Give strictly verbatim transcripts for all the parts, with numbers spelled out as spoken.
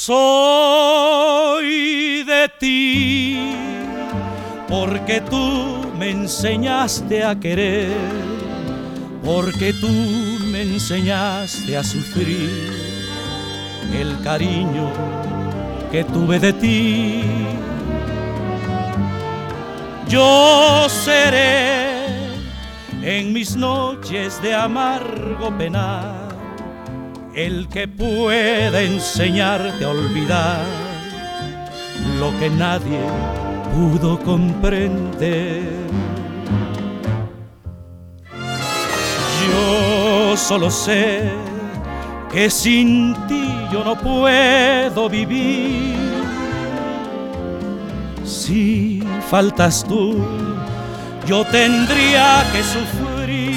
soy de ti, porque tú me enseñaste a querer, porque tú me enseñaste a sufrir el cariño que tuve de ti. Yo seré en mis noches de amargo penar el que pueda enseñarte a olvidar lo que nadie pudo comprender. Yo solo sé que sin ti yo no puedo vivir. Si faltas tú, yo tendría que sufrir.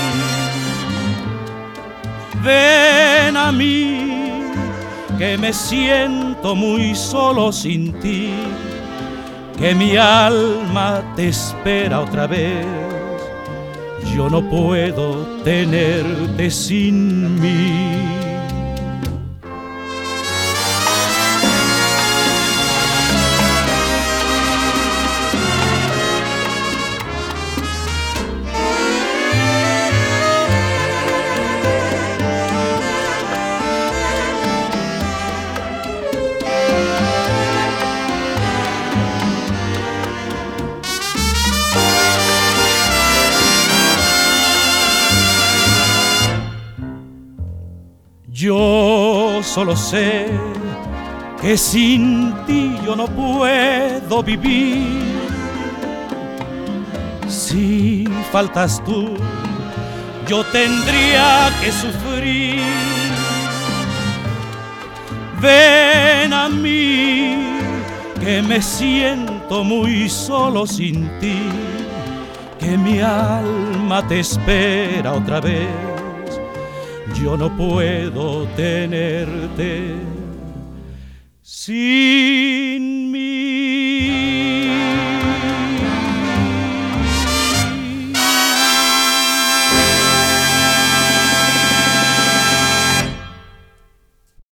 Ven a mí, que me siento muy solo sin ti, que mi alma te espera otra vez. Yo no puedo tenerte sin mí. Yo solo sé que sin ti yo no puedo vivir. Si faltas tú, yo tendría que sufrir. Ven a mí, que me siento muy solo sin ti, que mi alma te espera otra vez. Yo no puedo tenerte sin